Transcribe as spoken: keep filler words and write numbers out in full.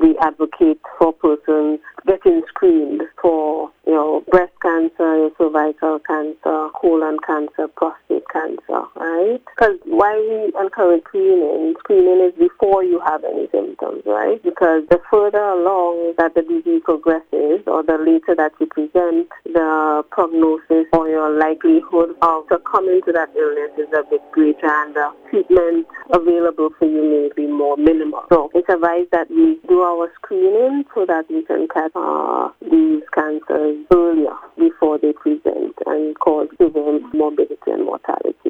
we advocate for persons getting screened for, you know, breast cancer, cervical cancer, colon cancer, prostate cancer, right? Because why we encourage screening, screening is before you have any symptoms, right? Because the further along that the disease progresses or the later that you present, the prognosis or your likelihood of succumbing to that illness is a bit greater and the treatment available for you may be more minimal. So it's advised that we do our screening so that we can catch uh, these cancers earlier before they present and cause severe morbidity and mortality.